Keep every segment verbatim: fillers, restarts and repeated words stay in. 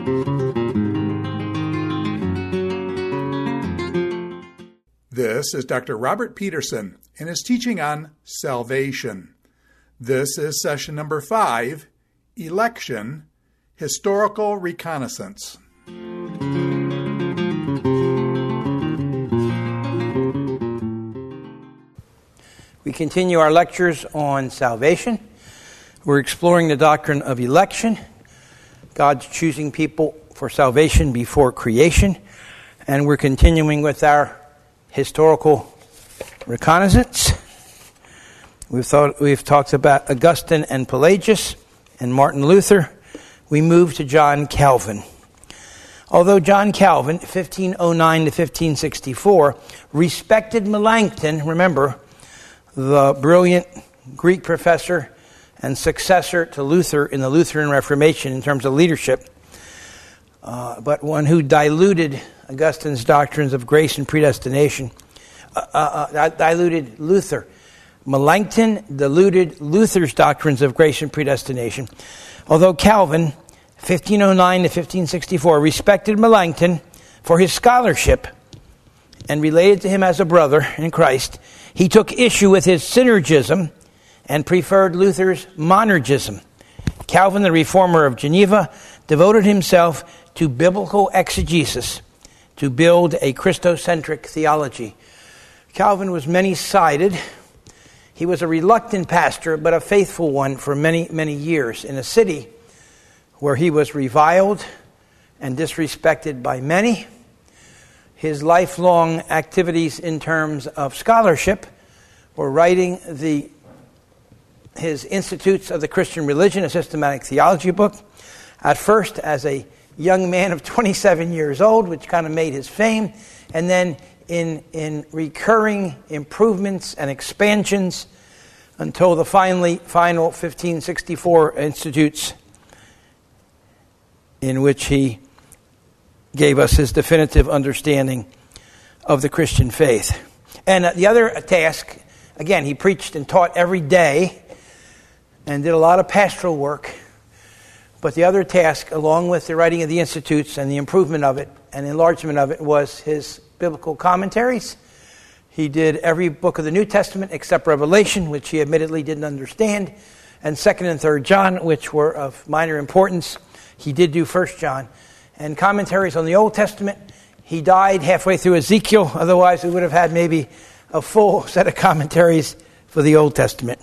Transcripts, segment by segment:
This is Doctor Robert Peterson and his teaching on salvation. This is session number five, Election, Historical Reconnaissance. We continue our lectures on salvation. We're exploring the doctrine of election, God's choosing people for salvation before creation, and we're continuing with our historical reconnaissance. We've thought we've talked about Augustine and Pelagius and Martin Luther. We move to John Calvin. Although John Calvin, fifteen oh nine to fifteen sixty-four, respected Melanchthon, remember, the brilliant Greek professor and successor to Luther in the Lutheran Reformation in terms of leadership, uh, but one who diluted Augustine's doctrines of grace and predestination, uh, uh, uh, diluted Luther. Melanchthon diluted Luther's doctrines of grace and predestination. Although Calvin, fifteen oh nine to fifteen sixty-four, respected Melanchthon for his scholarship and related to him as a brother in Christ, he took issue with his synergism and preferred Luther's monergism. Calvin, the reformer of Geneva, devoted himself to biblical exegesis to build a Christocentric theology. Calvin was many-sided. He was a reluctant pastor, but a faithful one for many, many years in a city where he was reviled and disrespected by many. His lifelong activities in terms of scholarship were writing the his Institutes of the Christian Religion, a systematic theology book, at first as a young man of twenty-seven years old, which kind of made his fame, and then in in recurring improvements and expansions until the finally final fifteen sixty-four Institutes, in which he gave us his definitive understanding of the Christian faith. And uh, the other task, again, he preached and taught every day and did a lot of pastoral work. But the other task, along with the writing of the Institutes and the improvement of it and enlargement of it, was his biblical commentaries. He did every book of the New Testament except Revelation, which he admittedly didn't understand, and Second and Third John, which were of minor importance. He did do First John. And commentaries on the Old Testament. He died halfway through Ezekiel, otherwise we would have had maybe a full set of commentaries for the Old Testament.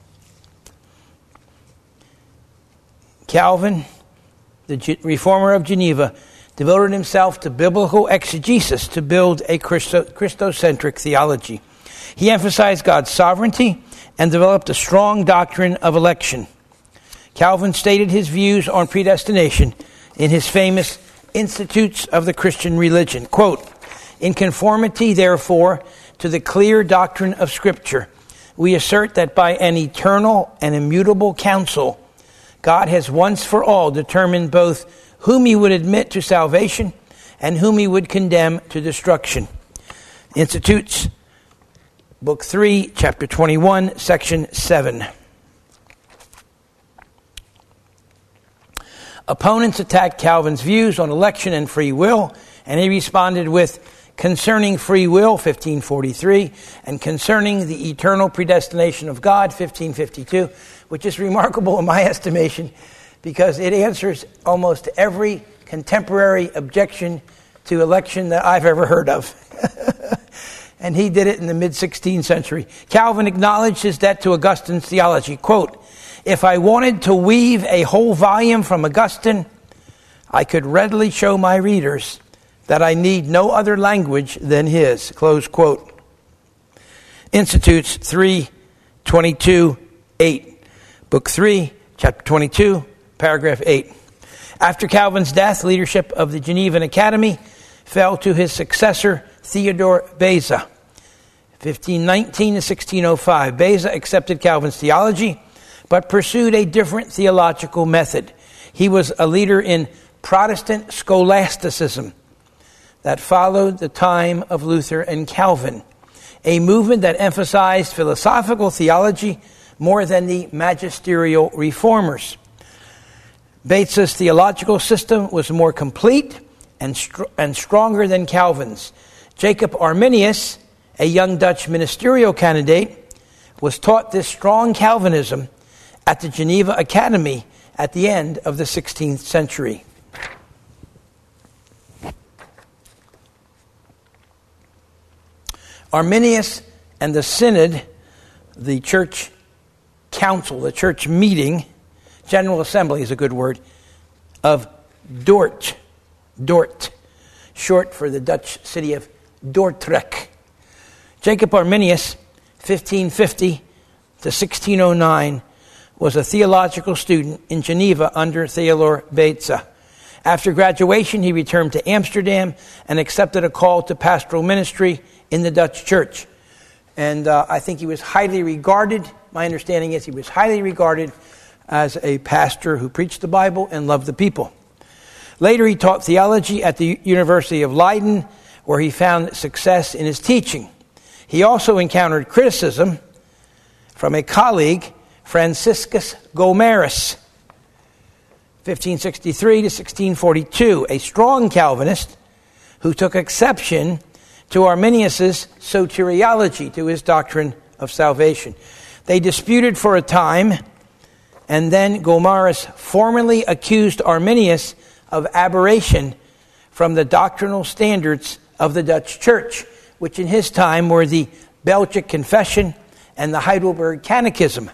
Calvin, the reformer of Geneva, devoted himself to biblical exegesis to build a Christo- Christocentric theology. He emphasized God's sovereignty and developed a strong doctrine of election. Calvin stated his views on predestination in his famous Institutes of the Christian Religion. Quote, "In conformity, therefore, to the clear doctrine of Scripture, we assert that by an eternal and immutable counsel, God has once for all determined both whom he would admit to salvation and whom he would condemn to destruction." Institutes, Book three, Chapter twenty-one, Section seven. Opponents attacked Calvin's views on election and free will, and he responded with Concerning Free Will, fifteen forty-three, and Concerning the Eternal Predestination of God, fifteen fifty-two, which is remarkable in my estimation because it answers almost every contemporary objection to election that I've ever heard of. And he did it in the mid-sixteenth century. Calvin acknowledged his debt to Augustine's theology. Quote, "If I wanted to weave a whole volume from Augustine, I could readily show my readers that I need no other language than his." Close quote. Institutes three, twenty-two, eight. Book three, chapter twenty-two, paragraph eight. After Calvin's death, leadership of the Genevan Academy fell to his successor, Theodore Beza, fifteen nineteen to sixteen oh five. Beza accepted Calvin's theology, but pursued a different theological method. He was a leader in Protestant scholasticism that followed the time of Luther and Calvin, a movement that emphasized philosophical theology more than the magisterial reformers. Beza's theological system was more complete and, str- and stronger than Calvin's. Jacob Arminius, a young Dutch ministerial candidate, was taught this strong Calvinism at the Geneva Academy at the end of the sixteenth century. Arminius and the Synod, the church council, the church meeting, General Assembly is a good word, of Dort, Dort, short for the Dutch city of Dordrecht. Jacob Arminius, fifteen fifty to sixteen oh nine, was a theological student in Geneva under Theodore Beza. After graduation, he returned to Amsterdam and accepted a call to pastoral ministry in the Dutch church. And uh, I think he was highly regarded. My understanding is he was highly regarded as a pastor who preached the Bible and loved the people. Later, he taught theology at the University of Leiden, where he found success in his teaching. He also encountered criticism from a colleague, Franciscus Gomarus, fifteen sixty-three to sixteen forty-two, a strong Calvinist who took exception to Arminius' soteriology, to his doctrine of salvation. They disputed for a time, and then Gomarus formally accused Arminius of aberration from the doctrinal standards of the Dutch church, which in his time were the Belgic Confession and the Heidelberg Catechism.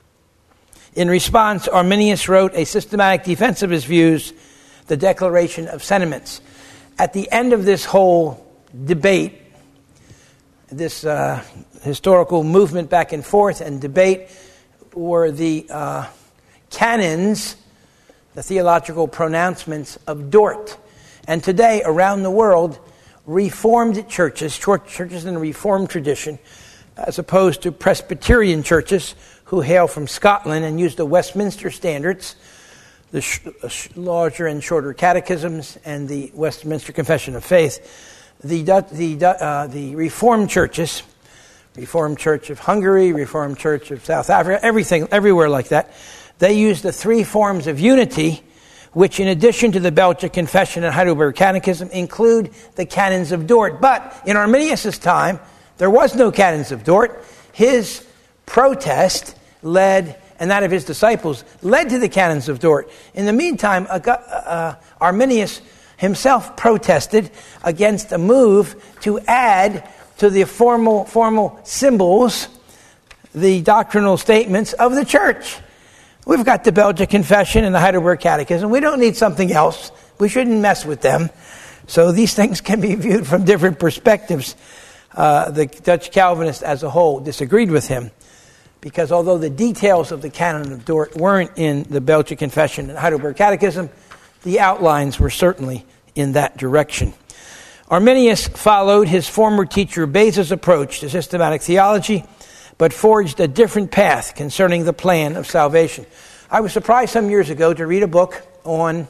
In response, Arminius wrote a systematic defense of his views, the Declaration of Sentiments. At the end of this whole debate, this uh, historical movement back and forth and debate, were the uh, canons, the theological pronouncements of Dort. And today, around the world, Reformed churches, churches in the Reformed tradition, as opposed to Presbyterian churches who hail from Scotland and use the Westminster standards, the sh- larger and shorter catechisms, and the Westminster Confession of Faith. The the uh, the Reformed churches, Reformed Church of Hungary, Reformed Church of South Africa, everything, everywhere like that, they use the three forms of unity, which in addition to the Belgic Confession and Heidelberg Catechism include the canons of Dort. But in Arminius' time, there was no canons of Dort. His protest led, and that of his disciples, led to the canons of Dort. In the meantime, uh, Arminius himself protested against a move to add to the formal formal symbols the doctrinal statements of the church. We've got the Belgic Confession and the Heidelberg Catechism. We don't need something else. We shouldn't mess with them. So these things can be viewed from different perspectives. Uh, the Dutch Calvinists as a whole disagreed with him, because although the details of the canon of Dort weren't in the Belgic Confession and Heidelberg Catechism, the outlines were certainly in that direction. Arminius followed his former teacher Beza's approach to systematic theology, but forged a different path concerning the plan of salvation. I was surprised some years ago to read a book on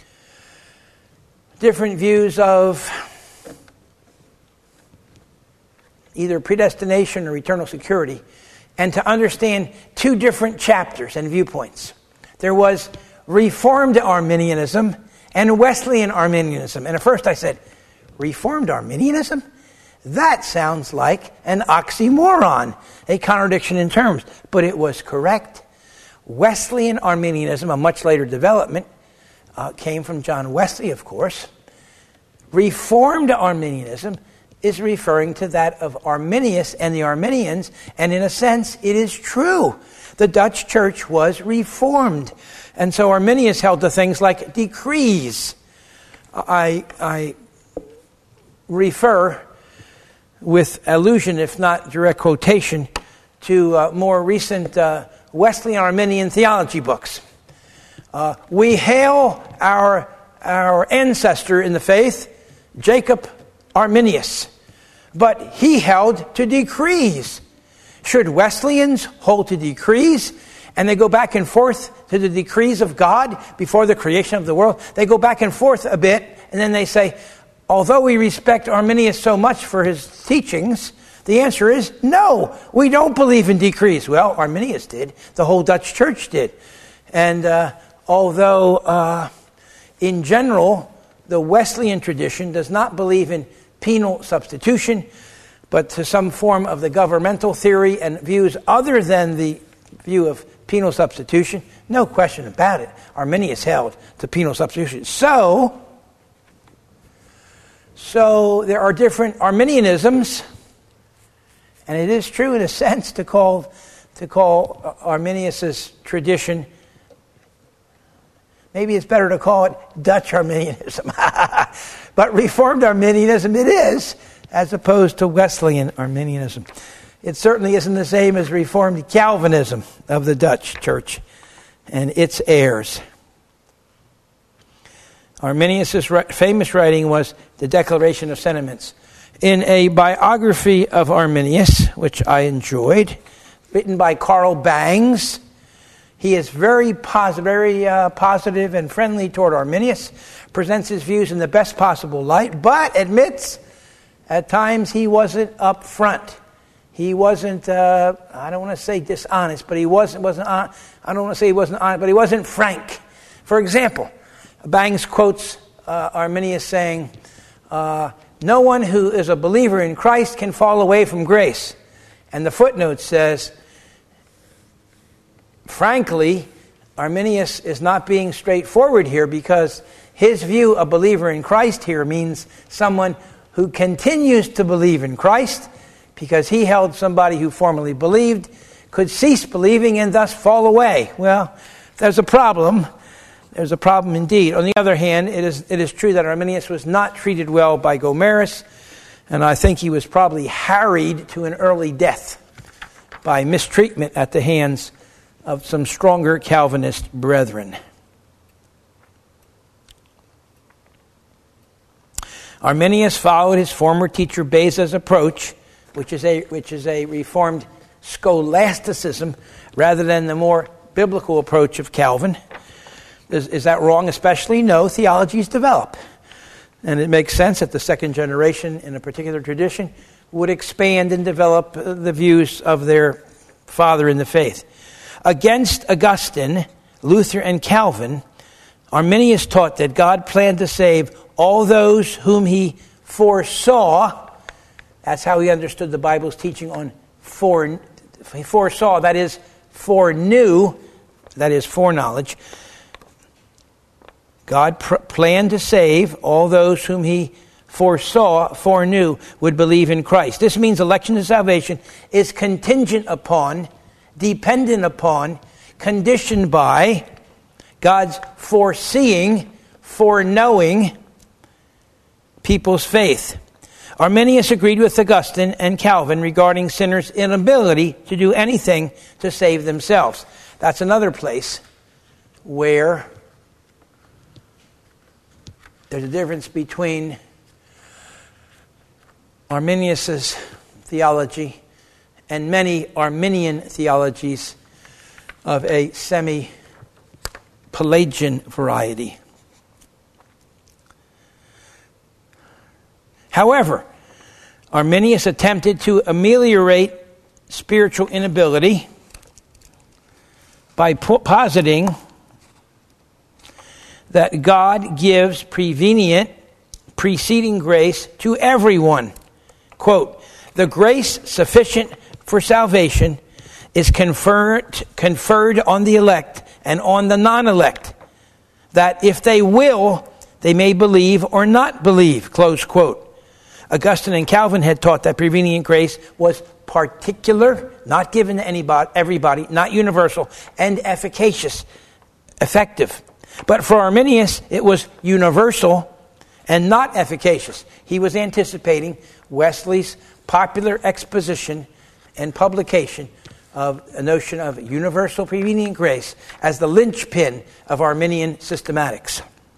different views of either predestination or eternal security, and to understand two different chapters and viewpoints. There was Reformed Arminianism and Wesleyan Arminianism. And at first I said, Reformed Arminianism? That sounds like an oxymoron, a contradiction in terms. But it was correct. Wesleyan Arminianism, a much later development, uh, came from John Wesley, of course. Reformed Arminianism is referring to that of Arminius and the Arminians, and in a sense, it is true. The Dutch church was reformed. And so Arminius held to things like decrees. I, I refer with allusion, if not direct quotation, to uh, more recent uh, Wesleyan Arminian theology books. Uh, we hail our, our ancestor in the faith, Jacob Arminius, but he held to decrees. Should Wesleyans hold to decrees? And they go back and forth to the decrees of God before the creation of the world. They go back and forth a bit, and then they say, although we respect Arminius so much for his teachings, the answer is no, we don't believe in decrees. Well, Arminius did. The whole Dutch church did. And uh, although uh, in general, the Wesleyan tradition does not believe in penal substitution, but to some form of the governmental theory and views other than the view of penal substitution. No question about it. Arminius held to penal substitution. So, so there are different Arminianisms, and it is true in a sense to call to call Arminius' tradition, maybe it's better to call it Dutch Arminianism. But Reformed Arminianism it is, as opposed to Wesleyan Arminianism. It certainly isn't the same as Reformed Calvinism of the Dutch Church and its heirs. Arminius' famous writing was the Declaration of Sentiments. In a biography of Arminius, which I enjoyed, written by Carl Bangs, he is very positive, very uh, positive and friendly toward Arminius, presents his views in the best possible light, but admits at times he wasn't up front. He wasn't, uh, I don't want to say dishonest, but he wasn't, wasn't on, I don't want to say he wasn't honest, but he wasn't frank. For example, Bangs quotes uh, Arminius saying, uh, no one who is a believer in Christ can fall away from grace. And the footnote says, frankly, Arminius is not being straightforward here because his view of believer in Christ here means someone who continues to believe in Christ, because he held somebody who formerly believed could cease believing and thus fall away. Well, there's a problem. There's a problem indeed. On the other hand, it is it is true that Arminius was not treated well by Gomarus, and I think he was probably harried to an early death by mistreatment at the hands of some stronger Calvinist brethren. Arminius followed his former teacher Beza's approach, which is a which is a reformed scholasticism, rather than the more biblical approach of Calvin. Is, is that wrong? Especially, no. Theologies develop, and it makes sense that the second generation in a particular tradition would expand and develop the views of their father in the faith. Against Augustine, Luther, and Calvin, Arminius taught that God planned to save all those whom he foresaw. That's how he understood the Bible's teaching on fore, he foresaw, that is, foreknew, that is, foreknowledge. God pr- planned to save all those whom he foresaw, foreknew, would believe in Christ. This means election to salvation is contingent upon, dependent upon, conditioned by God's foreseeing, foreknowing people's faith. Arminius agreed with Augustine and Calvin regarding sinners' inability to do anything to save themselves. That's another place where there's a difference between Arminius' theology and many Arminian theologies of a semi-Pelagian variety. However, Arminius attempted to ameliorate spiritual inability by po- positing that God gives prevenient, preceding grace to everyone. Quote, the grace sufficient for salvation is conferred, conferred on the elect and on the non-elect, that if they will, they may believe or not believe, close quote. Augustine and Calvin had taught that prevenient grace was particular, not given to anybody, everybody, not universal, and efficacious, effective. But for Arminius, it was universal and not efficacious. He was anticipating Wesley's popular exposition and publication of a notion of universal prevenient grace as the linchpin of Arminian systematics.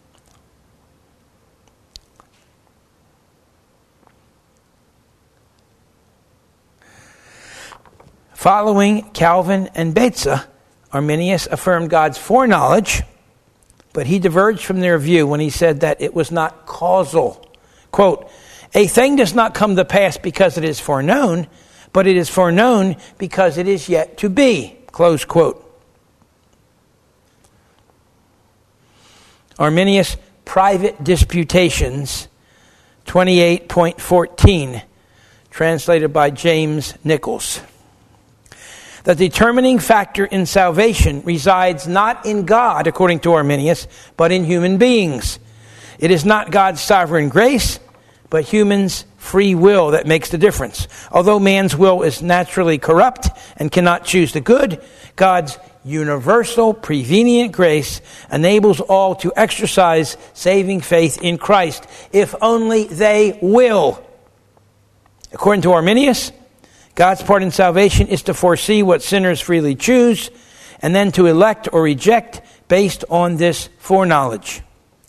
Following Calvin and Beza, Arminius affirmed God's foreknowledge, but he diverged from their view when he said that it was not causal. Quote, a thing does not come to pass because it is foreknown, but it is foreknown because it is yet to be. Close quote. Arminius Private Disputations twenty-eight point fourteen, translated by James Nichols. The determining factor in salvation resides not in God, according to Arminius, but in human beings. It is not God's sovereign grace, but humans' free will that makes the difference. Although man's will is naturally corrupt and cannot choose the good, God's universal prevenient grace enables all to exercise saving faith in Christ, if only they will. According to Arminius, God's part in salvation is to foresee what sinners freely choose and then to elect or reject based on this foreknowledge.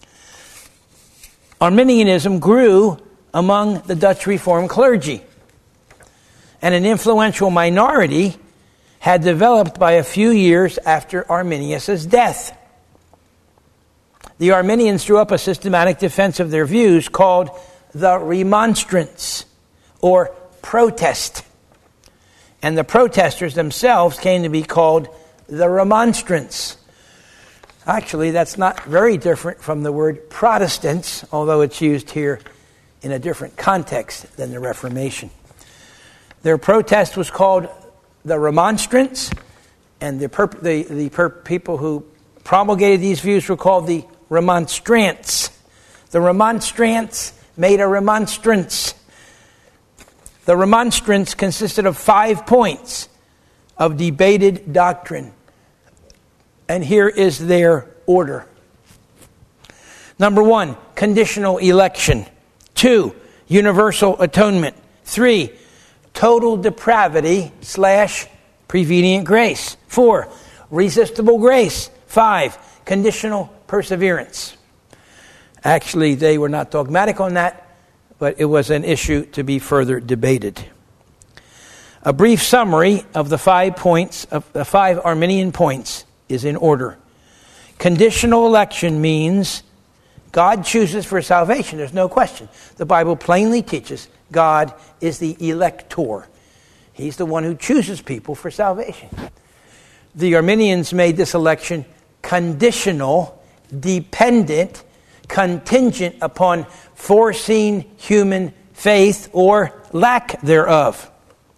Arminianism grew among the Dutch Reformed clergy, and an influential minority had developed by a few years after Arminius' death. The Arminians drew up a systematic defense of their views called the Remonstrance, or protest. And the protesters themselves came to be called the Remonstrants. Actually, that's not very different from the word Protestants, although it's used here in a different context than the Reformation. Their protest was called the Remonstrants, and the, perp- the, the perp- people who promulgated these views were called the Remonstrants. The Remonstrants made a remonstrance. The remonstrance consisted of five points of debated doctrine. And here is their order. Number one, conditional election. Two, universal atonement. Three, total depravity slash prevenient grace. Four, resistible grace. Five, conditional perseverance. Actually, they were not dogmatic on that, but it was an issue to be further debated. A brief summary of the five points, of the five Arminian points, is in order. Conditional election means God chooses for salvation. There's no question. The Bible plainly teaches God is the elector. He's the one who chooses people for salvation. The Arminians made this election conditional, dependent, contingent upon foreseen human faith or lack thereof.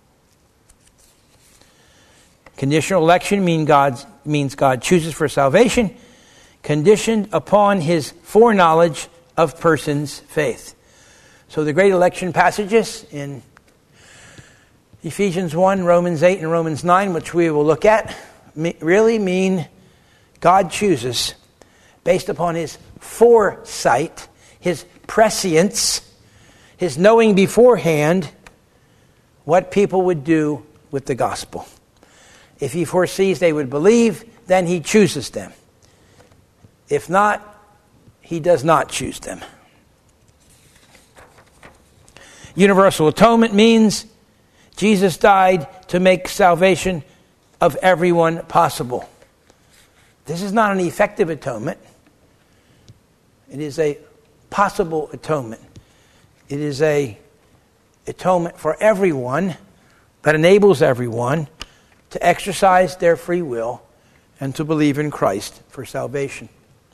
Conditional election mean God's, means God chooses for salvation, conditioned upon his foreknowledge of persons' faith. So the great election passages in Ephesians one, Romans eight, and Romans nine, which we will look at, really mean God chooses based upon his foresight, his prescience, his knowing beforehand what people would do with the gospel. If he foresees they would believe, then he chooses them. If not, he does not choose them. Universal atonement means Jesus died to make salvation of everyone possible. This is not an effective atonement. It is a possible atonement. It is a atonement for everyone that enables everyone to exercise their free will and to believe in Christ for salvation.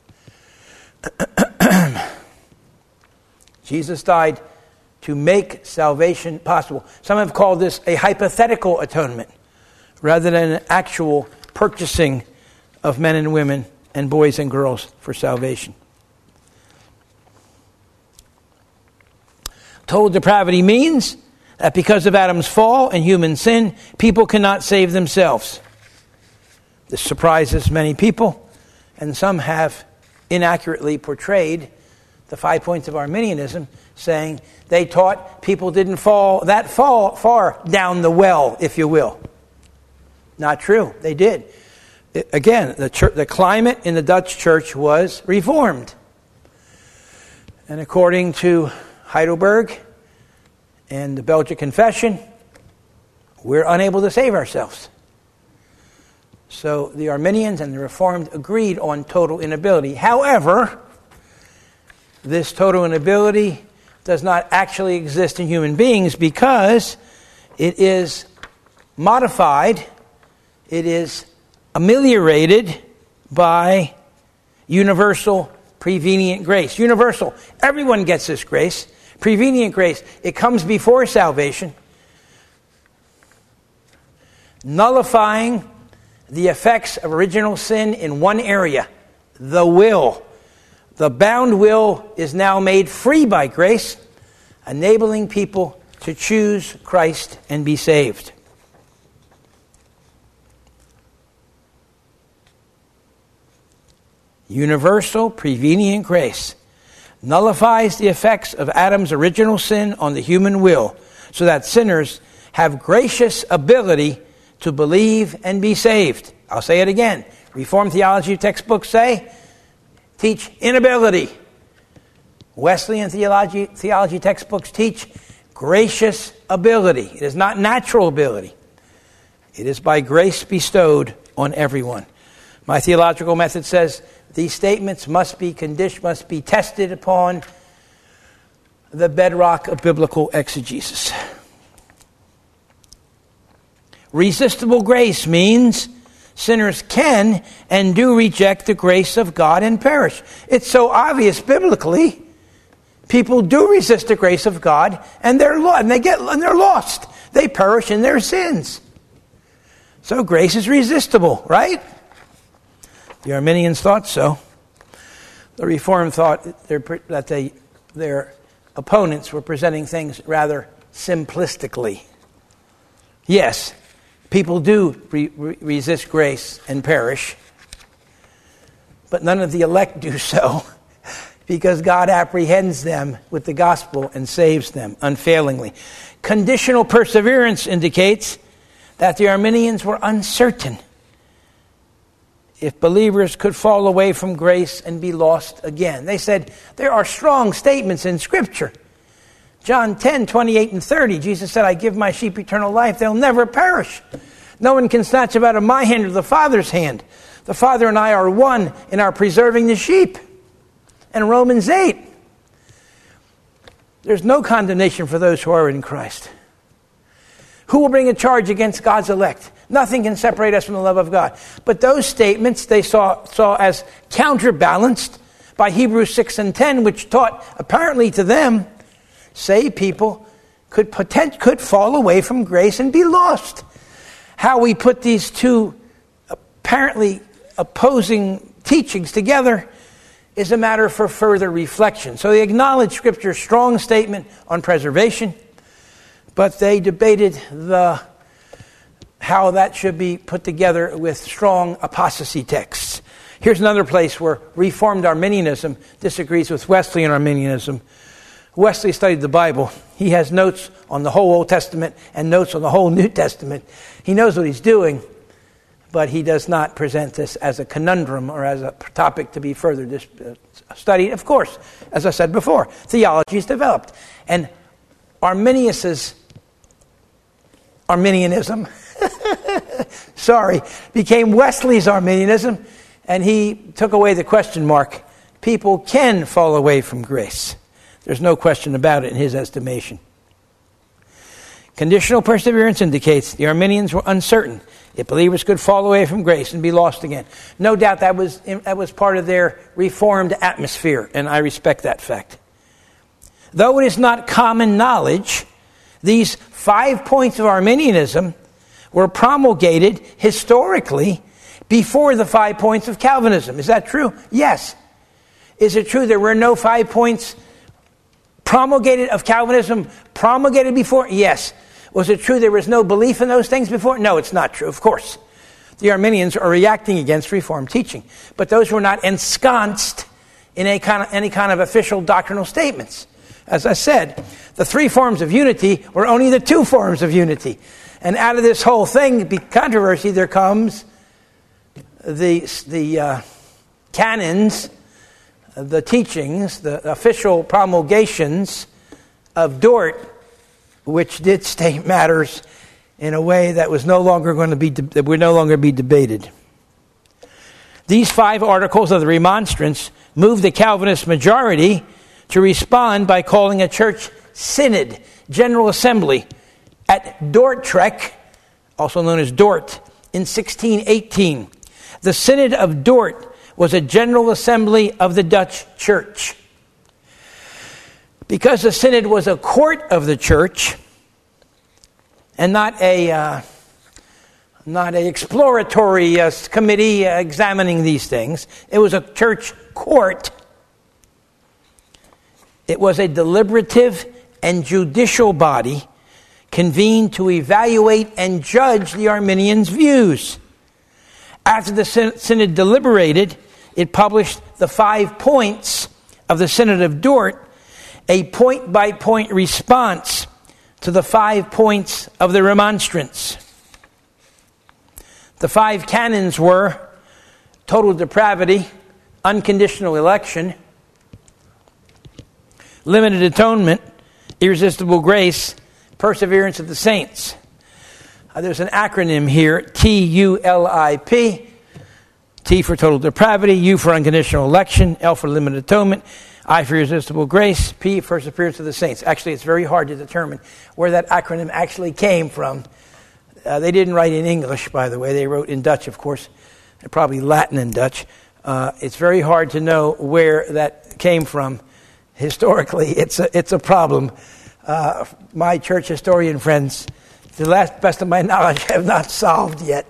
Jesus died to make salvation possible. Some have called this a hypothetical atonement rather than an actual purchasing of men and women and boys and girls for salvation. Total depravity means that because of Adam's fall and human sin, people cannot save themselves. This surprises many people, and some have inaccurately portrayed the five points of Arminianism, saying they taught people didn't fall that fall, far down the well, if you will. Not true. They did. It, again, the, church, the climate in the Dutch church was reformed. And according to Heidelberg and the Belgic Confession, we're unable to save ourselves. So the Arminians and the Reformed agreed on total inability. However, this total inability does not actually exist in human beings because it is modified, it is ameliorated by universal prevenient grace. Universal. Everyone gets this grace. Prevenient grace. It comes before salvation, nullifying the effects of original sin in one area, the will. The bound will is now made free by grace, enabling people to choose Christ and be saved. Universal prevenient grace nullifies the effects of Adam's original sin on the human will, so that sinners have gracious ability to believe and be saved. I'll say it again. Reformed theology textbooks say, teach inability. Wesleyan theology, theology textbooks teach gracious ability. It is not natural ability. It is by grace bestowed on everyone. My theological method says these statements must be conditioned, must be tested upon the bedrock of biblical exegesis. Resistible grace means sinners can and do reject the grace of God and perish. It's so obvious biblically. People do resist the grace of God, and they're lo- and they get and they're lost. They perish in their sins. So grace is resistible, right? The Arminians thought so. The Reformed thought that they, their opponents were presenting things rather simplistically. Yes, people do re- re- resist grace and perish, but none of the elect do so, because God apprehends them with the gospel and saves them unfailingly. Conditional perseverance indicates that the Arminians were uncertain if believers could fall away from grace and be lost again. They said there are strong statements in Scripture. John ten, twenty-eight and thirty, Jesus said, I give my sheep eternal life. They'll never perish. No one can snatch them out of my hand or the Father's hand. The Father and I are one in our preserving the sheep. And Romans eight, there's no condemnation for those who are in Christ. Who will bring a charge against God's elect? Nothing can separate us from the love of God. But those statements they saw, saw as counterbalanced by Hebrews six and ten, which taught apparently to them, saved people could potent, could fall away from grace and be lost. How we put these two apparently opposing teachings together is a matter for further reflection. So they acknowledged Scripture's strong statement on preservation, but they debated the how that should be put together with strong apostasy texts. Here's another place where Reformed Arminianism disagrees with Wesleyan Arminianism. Wesley studied the Bible. He has notes on the whole Old Testament and notes on the whole New Testament. He knows what he's doing, but he does not present this as a conundrum or as a topic to be further dis- uh, studied. Of course, as I said before, theology is developed. And Arminius's Arminianism, sorry, became Wesley's Arminianism, and he took away the question mark. People can fall away from grace. There's no question about it in his estimation. Conditional perseverance indicates the Arminians were uncertain if believers could fall away from grace and be lost again. No doubt that was that was part of their Reformed atmosphere, and I respect that fact. Though it is not common knowledge, these five points of Arminianism were promulgated historically before the five points of Calvinism. Is that true? Yes. Is it true there were no five points promulgated of Calvinism promulgated before? Yes. Was it true there was no belief in those things before? No, it's not true, of course. The Arminians are reacting against Reformed teaching, but those were not ensconced in any kind of, any kind of official doctrinal statements. As I said, the three forms of unity were only the two forms of unity. And out of this whole thing, the controversy, there comes the, the uh, canons, the teachings, the official promulgations of Dort, which did state matters in a way that was no longer going to be de- that would no longer be debated. These five articles of the Remonstrance moved the Calvinist majority to respond by calling a church synod, General Assembly, at Dordrecht, also known as Dort, in sixteen eighteen. The Synod of Dort was a general assembly of the Dutch church. Because the synod was a court of the church and not a uh, not a exploratory uh, committee uh, examining these things, it was a church court. It was a deliberative and judicial body convened to evaluate and judge the Arminians' views. After the synod deliberated, it published the five points of the Synod of Dort, a point-by-point response to the five points of the remonstrance. The five canons were total depravity, unconditional election, limited atonement, irresistible grace, perseverance of the saints. Uh, there's an acronym here, T U L I P. T for total depravity, U for unconditional election, L for limited atonement, I for irresistible grace, P for perseverance of the saints. Actually, it's very hard to determine where that acronym actually came from. Uh, they didn't write in English, by the way. They wrote in Dutch, of course. They're probably Latin and Dutch. Uh, it's very hard to know where that came from. Historically, it's a, it's a problem. Uh, my church historian friends, to the last best of my knowledge, have not solved yet.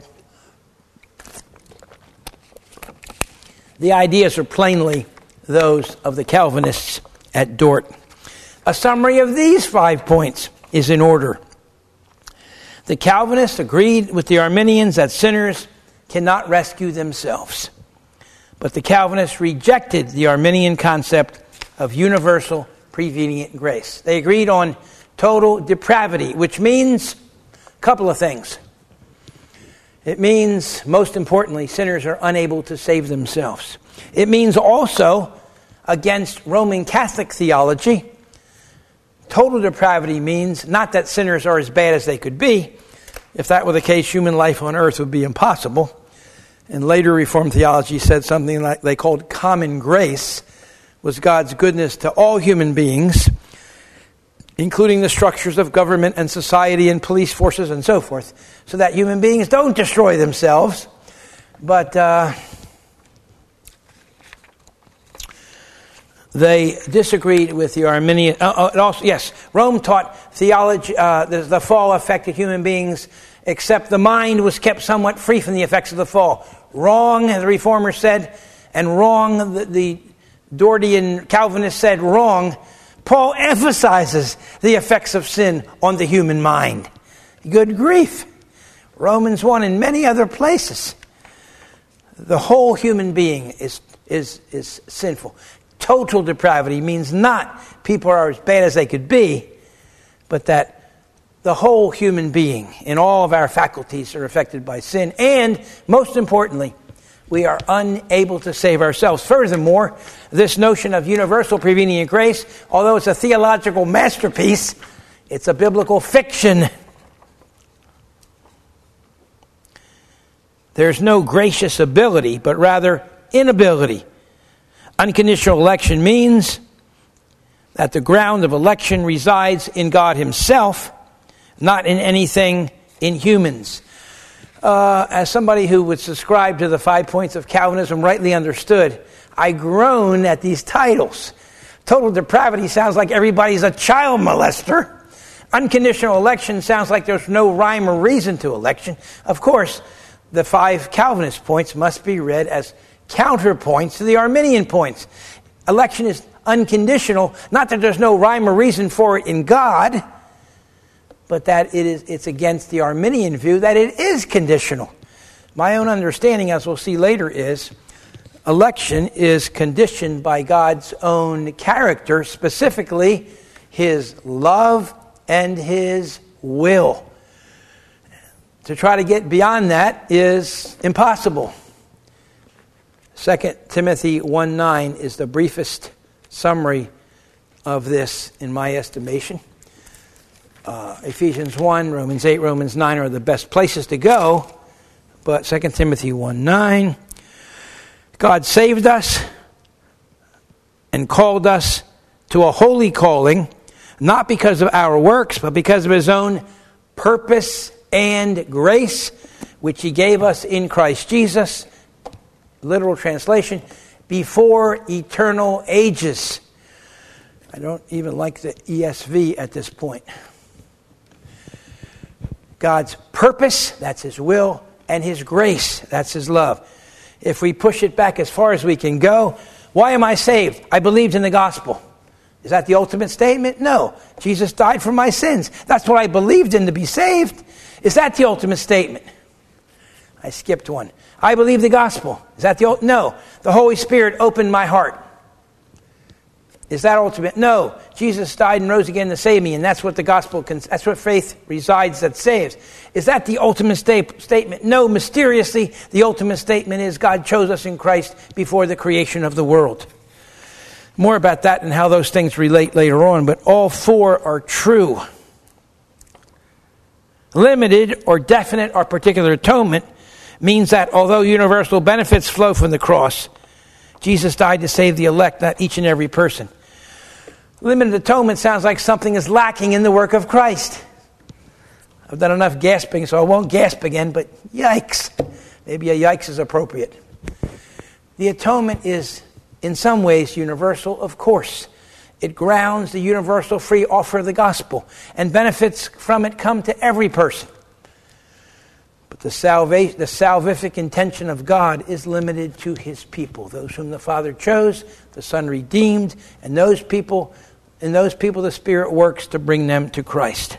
The ideas are plainly those of the Calvinists at Dort. A summary of these five points is in order. The Calvinists agreed with the Arminians that sinners cannot rescue themselves. But the Calvinists rejected the Arminian concept of universal prevenient grace. They agreed on total depravity, which means a couple of things. It means, most importantly, sinners are unable to save themselves. It means also, against Roman Catholic theology, total depravity means not that sinners are as bad as they could be. If that were the case, human life on earth would be impossible. And later Reformed theology said something like they called common grace was God's goodness to all human beings, including the structures of government and society and police forces and so forth, so that human beings don't destroy themselves, but uh, they disagreed with the Arminian. Uh, uh, also, yes, Rome taught theology. Uh, the, the fall affected human beings, except the mind was kept somewhat free from the effects of the fall. Wrong, the Reformers said, and wrong, the, the Dortian Calvinists said wrong. Paul emphasizes the effects of sin on the human mind. Good grief. Romans one and many other places. The whole human being is, is, is sinful. Total depravity means not people are as bad as they could be, but that the whole human being in all of our faculties are affected by sin. And most importantly, we are unable to save ourselves. Furthermore, this notion of universal prevenient grace, although it's a theological masterpiece, it's a biblical fiction. There's no gracious ability, but rather inability. Unconditional election means that the ground of election resides in God Himself, not in anything in humans. Uh, as somebody who would subscribe to the five points of Calvinism rightly understood, I groan at these titles. Total depravity sounds like everybody's a child molester. Unconditional election sounds like there's no rhyme or reason to election. Of course, the five Calvinist points must be read as counterpoints to the Arminian points. Election is unconditional, not that there's no rhyme or reason for it in God, but that it is, it's against the Arminian view that it is conditional. My own understanding, as we'll see later, is election is conditioned by God's own character, specifically His love and His will. To try to get beyond that is impossible. Second Timothy one nine is the briefest summary of this, in my estimation. Uh, Ephesians one, Romans eight, Romans nine are the best places to go. But Second Timothy one nine, God saved us and called us to a holy calling, not because of our works, but because of His own purpose and grace, which He gave us in Christ Jesus. literal translation, before eternal ages. I don't even like the E S V at this point. God's purpose, that's his will, and his grace, that's his love. If we push it back as far as we can go, why am I saved? I believed in the gospel. Is that the ultimate statement? No. Jesus died for my sins. That's what I believed in to be saved. Is that the ultimate statement? I skipped one. I believe the gospel. Is that the ultimate? No. The Holy Spirit opened my heart. Is that ultimate? No. Jesus died and rose again to save me, and that's what the gospel, can, that's what faith resides that saves. Is that the ultimate sta- statement? No. Mysteriously, the ultimate statement is God chose us in Christ before the creation of the world. More about that and how those things relate later on, but all four are true. Limited or definite or particular atonement means that although universal benefits flow from the cross, Jesus died to save the elect, not each and every person. Limited atonement sounds like something is lacking in the work of Christ. I've done enough gasping, so I won't gasp again, but yikes. Maybe a yikes is appropriate. The atonement is, in some ways, universal, of course. It grounds the universal free offer of the gospel, and benefits from it come to every person. But the salvation, the salvific intention of God is limited to his people, those whom the Father chose, the Son redeemed, and those people, in those people the Spirit works to bring them to Christ.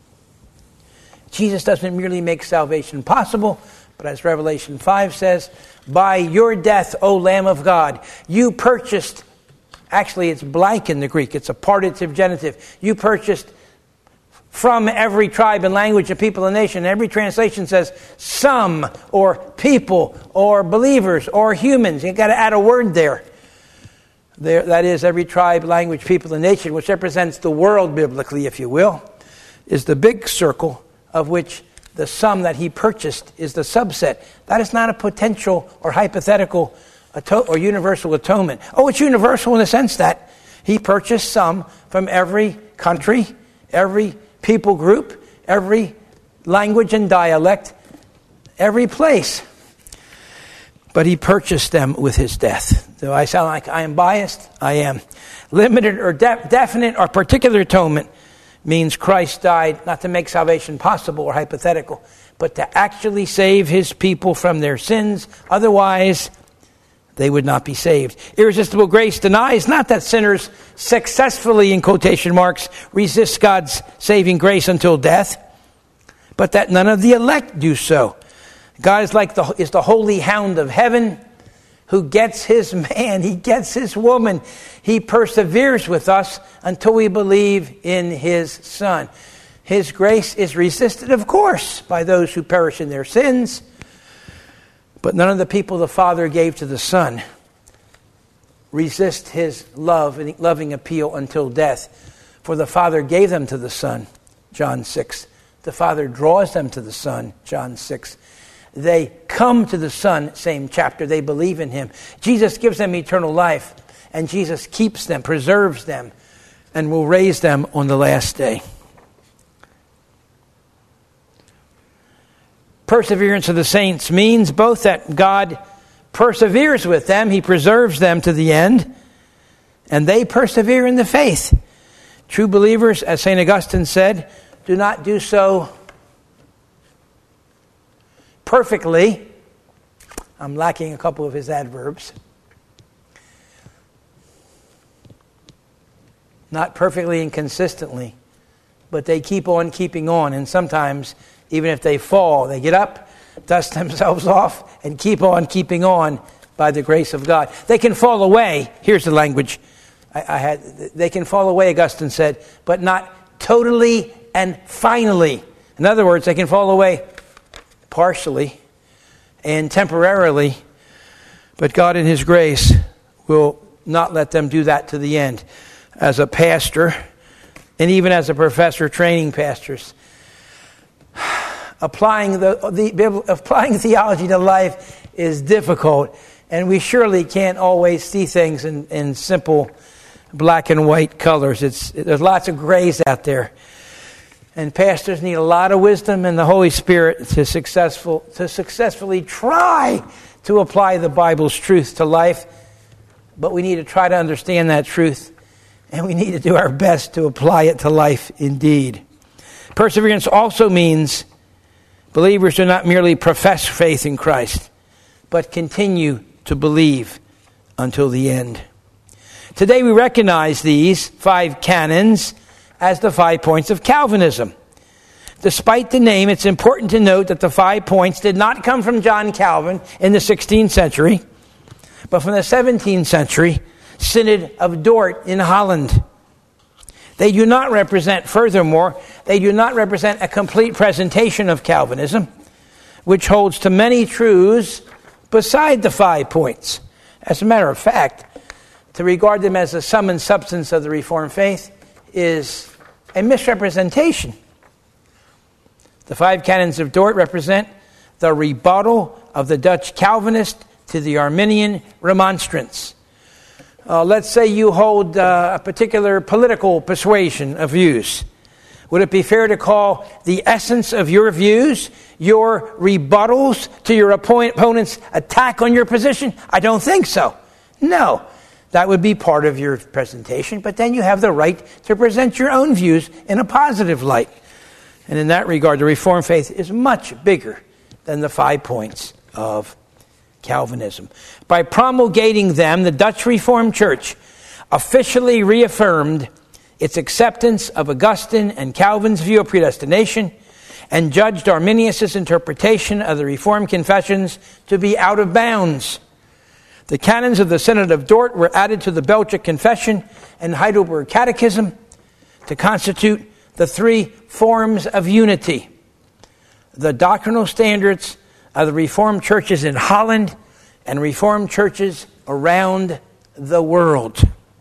Jesus doesn't merely make salvation possible, but as Revelation five says, by your death, O Lamb of God, you purchased, actually it's blank in the Greek, it's a partitive genitive, you purchased from every tribe and language and people and nation. Every translation says some, or people, or believers, or humans. You've got to add a word there. There, that is, every tribe, language, people, and nation, which represents the world biblically, if you will, is the big circle of which the sum that he purchased is the subset. That is not a potential or hypothetical ato- or universal atonement. Oh, it's universal in the sense that he purchased some from every country, every people group, every language and dialect, every place. But he purchased them with his death. Do I sound like I am biased? I am. Limited or de- definite or particular atonement means Christ died not to make salvation possible or hypothetical, but to actually save his people from their sins. Otherwise, they would not be saved. Irresistible grace denies not that sinners successfully, in quotation marks, resist God's saving grace until death, but that none of the elect do so. God is like the is the holy hound of heaven who gets his man, he gets his woman. He perseveres with us until we believe in his Son. His grace is resisted, of course, by those who perish in their sins, but none of the people the Father gave to the Son resist his love and loving appeal until death. For the Father gave them to the Son, John six. The Father draws them to the Son, John six. They come to the Son, same chapter. They believe in him. Jesus gives them eternal life, and Jesus keeps them, preserves them, and will raise them on the last day. Perseverance of the saints means both that God perseveres with them, he preserves them to the end, and they persevere in the faith. True believers, as Saint Augustine said, do not do so perfectly. I'm lacking a couple of his adverbs. Not perfectly and consistently, but they keep on keeping on, and sometimes even if they fall, they get up, dust themselves off, and keep on keeping on by the grace of God. They can fall away. Here's the language I, I had. They can fall away, Augustine said, but not totally and finally. In other words, they can fall away partially and temporarily, but God in his grace will not let them do that to the end. As a pastor, and even as a professor training pastors, applying the, the applying theology to life is difficult, and we surely can't always see things in, in simple black and white colors. It's there's lots of grays out there, and pastors need a lot of wisdom and the Holy Spirit to successful to successfully try to apply the Bible's truth to life, but we need to try to understand that truth, and we need to do our best to apply it to life indeed. Perseverance also means believers do not merely profess faith in Christ, but continue to believe until the end. Today we recognize these five canons as the five points of Calvinism. Despite the name, it's important to note that the five points did not come from John Calvin in the sixteenth century, but from the seventeenth century Synod of Dort in Holland. They do not represent, furthermore, they do not represent a complete presentation of Calvinism, which holds to many truths beside the five points. As a matter of fact, to regard them as the sum and substance of the Reformed faith is a misrepresentation. The five canons of Dort represent the rebuttal of the Dutch Calvinist to the Arminian remonstrance. Uh, let's say you hold uh, a particular political persuasion of views. Would it be fair to call the essence of your views your rebuttals to your opponent's attack on your position? I don't think so. No. That would be part of your presentation, but then you have the right to present your own views in a positive light. And in that regard, the Reformed faith is much bigger than the five points of Calvinism. By promulgating them, the Dutch Reformed Church officially reaffirmed its acceptance of Augustine and Calvin's view of predestination and judged Arminius' interpretation of the Reformed confessions to be out of bounds. The canons of the Synod of Dort were added to the Belgic Confession and Heidelberg Catechism to constitute the three forms of unity. The doctrinal standards of the Reformed churches in Holland and Reformed churches around the world.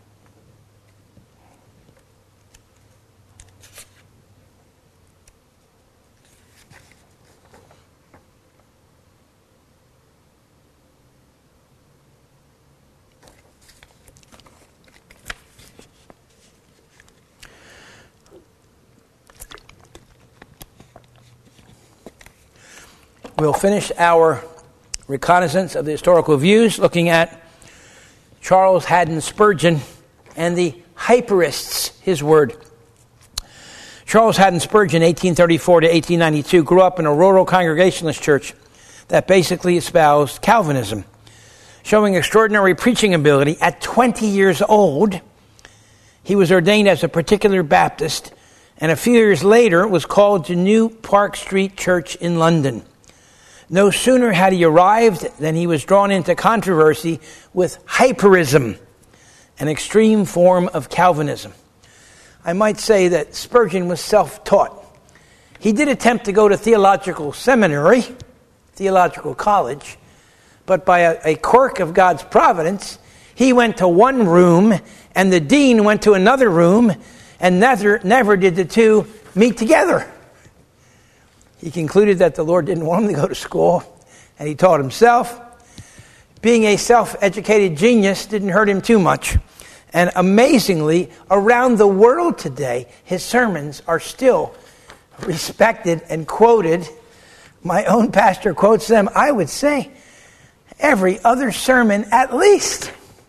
We'll finish our reconnaissance of the historical views looking at Charles Haddon Spurgeon and the Hyperists, his word. Charles Haddon Spurgeon, eighteen thirty-four to eighteen ninety-two, grew up in a rural Congregationalist church that basically espoused Calvinism. Showing extraordinary preaching ability, at twenty years old, he was ordained as a particular Baptist, and a few years later was called to New Park Street Church in London. No sooner had he arrived than he was drawn into controversy with Hyperism, an extreme form of Calvinism. I might say that Spurgeon was self-taught. He did attempt to go to theological seminary, theological college, but by a, a quirk of God's providence, he went to one room and the dean went to another room, and never, never did the two meet together. He concluded that the Lord didn't want him to go to school, and he taught himself. Being a self-educated genius didn't hurt him too much. And amazingly, around the world today, his sermons are still respected and quoted. My own pastor quotes them, I would say, every other sermon at least.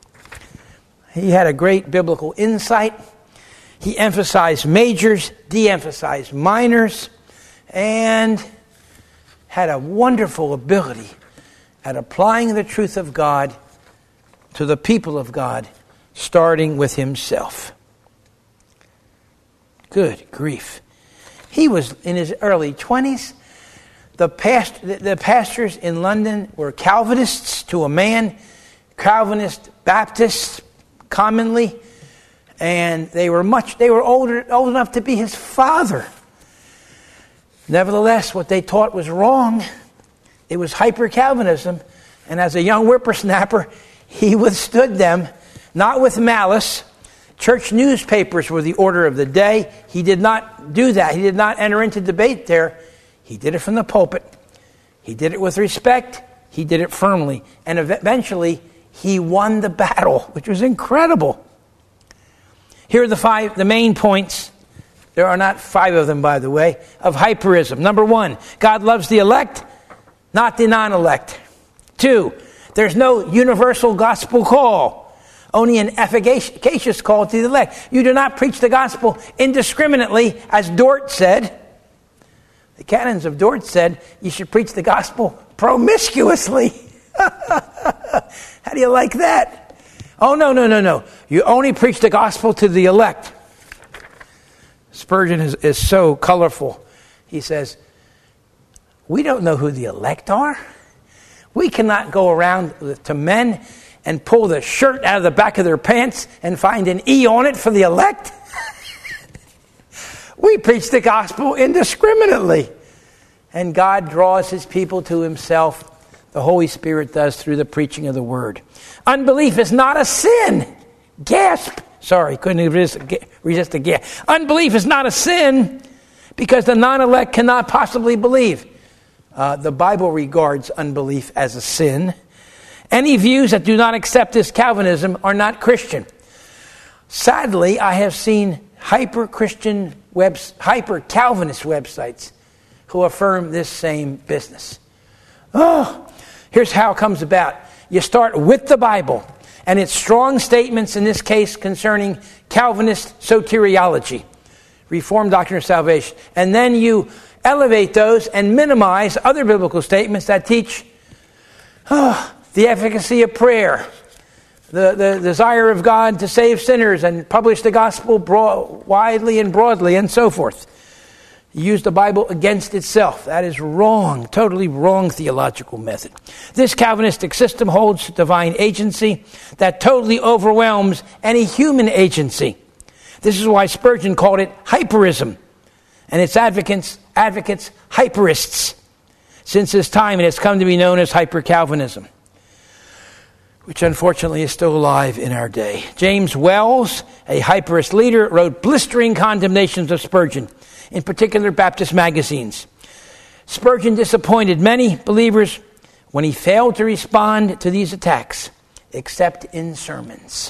He had a great biblical insight. He emphasized majors, de-emphasized minors, and had a wonderful ability at applying the truth of God to the people of God, starting with himself. Good grief. He was in his early twenties. The, past, the pastors in London were Calvinists to a man, Calvinist Baptists commonly, and they were much they were older old enough to be his father. Nevertheless, what they taught was wrong. It was hyper-Calvinism, and as a young whippersnapper, he withstood them, not with malice. Church newspapers were the order of the day. He did not do that. He did not enter into debate there. He did it from the pulpit. He did it with respect. He did it firmly. And eventually, he won the battle, which was incredible. Here are the five, the main points. There are not five of them, by the way, of hyperism. Number one, God loves the elect, not the non-elect. Two, There's no universal gospel call, only an efficacious call to the elect. You do not preach the gospel indiscriminately, as Dort said. The canons of Dort said you should preach the gospel promiscuously. How do you like that? Oh, no, no, no, no. You only preach the gospel to the elect. Spurgeon is, is so colorful. He says, we don't know who the elect are. We cannot go around to men and pull the shirt out of the back of their pants and find an E on it for the elect. We preach the gospel indiscriminately. And God draws his people to himself. The Holy Spirit does through the preaching of the word. Unbelief is not a sin. Gasp. Sorry, couldn't resist, resist a gasp. Unbelief is not a sin because the non-elect cannot possibly believe. Uh, the Bible regards unbelief as a sin. Any views that do not accept this Calvinism are not Christian. Sadly, I have seen hyper-Christian, webs, hyper-Calvinist websites who affirm this same business. Oh, here's how it comes about. You start with the Bible and its strong statements, in this case concerning Calvinist soteriology, Reformed doctrine of salvation. And then you elevate those and minimize other biblical statements that teach oh, the efficacy of prayer, the, the desire of God to save sinners and publish the gospel broad, widely and broadly, and so forth. You use the Bible against itself. That is wrong, totally wrong theological method. This Calvinistic system holds divine agency that totally overwhelms any human agency. This is why Spurgeon called it hyperism, and its advocates, advocates hyperists. Since his time, it has come to be known as hyper-Calvinism, which unfortunately is still alive in our day. James Wells, a hyperist leader, wrote blistering condemnations of Spurgeon, in particular Baptist magazines. Spurgeon disappointed many believers when he failed to respond to these attacks, except in sermons.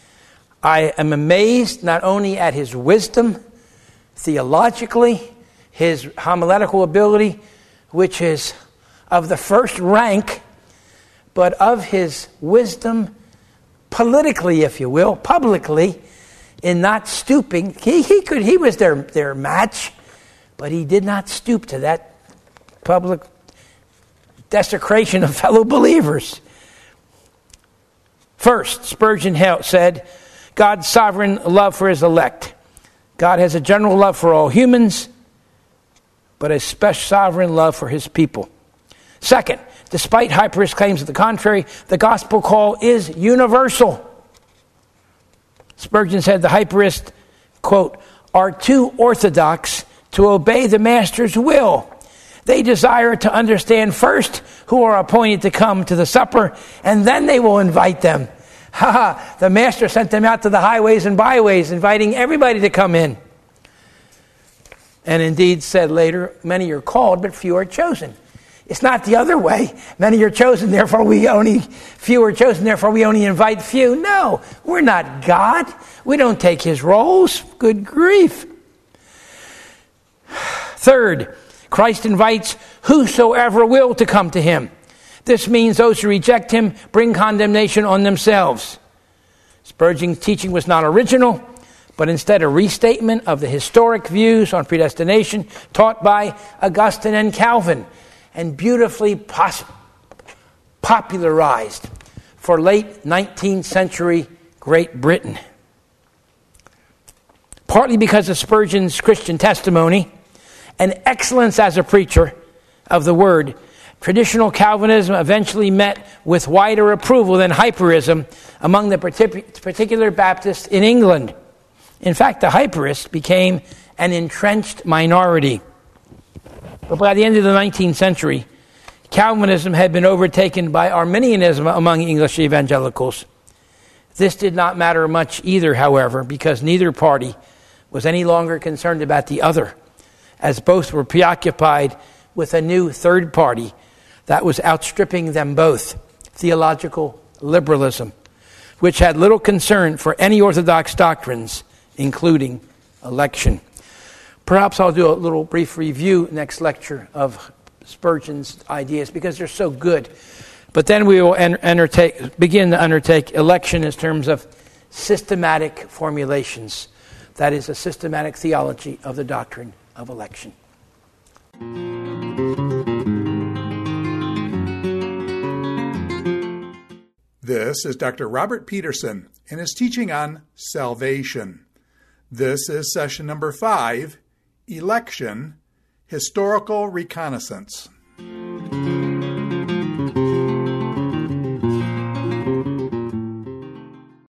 I am amazed not only at his wisdom, theologically, his homiletical ability, which is of the first rank, but of his wisdom politically, if you will, publicly, in not stooping. He, he could he was their, their match, but he did not stoop to that public desecration of fellow believers. First, Spurgeon said, God's sovereign love for his elect. God has a general love for all humans, but a special sovereign love for his people. Second, despite hyperist claims to the contrary, the gospel call is universal. Spurgeon said the hyperists, quote, are too orthodox to obey the master's will. They desire to understand first who are appointed to come to the supper, and then they will invite them. Ha ha, the master sent them out to the highways and byways, inviting everybody to come in. And indeed said later, many are called, but few are chosen. It's not the other way. Many are chosen, therefore we only, few are chosen, therefore we only invite few. No, we're not God. We don't take his roles. Good grief. Third, Christ invites whosoever will to come to him. This means those who reject him bring condemnation on themselves. Spurgeon's teaching was not original, but instead a restatement of the historic views on predestination taught by Augustine and Calvin, and beautifully pos- popularized for late nineteenth century Great Britain. Partly because of Spurgeon's Christian testimony and excellence as a preacher of the word, traditional Calvinism eventually met with wider approval than hyperism among the particular Baptists in England. In fact, the hyperists became an entrenched minority. But by the end of the nineteenth century, Calvinism had been overtaken by Arminianism among English evangelicals. This did not matter much either, however, because neither party was any longer concerned about the other, as both were preoccupied with a new third party that was outstripping them both, theological liberalism, which had little concern for any orthodox doctrines, including election. Perhaps I'll do a little brief review next lecture of Spurgeon's ideas because they're so good. But then we will en- undertake, begin to undertake election in terms of systematic formulations. That is a systematic theology of the doctrine of election. This is Doctor Robert Peterson and his teaching on salvation. This is session number five, Election, Historical Reconnaissance.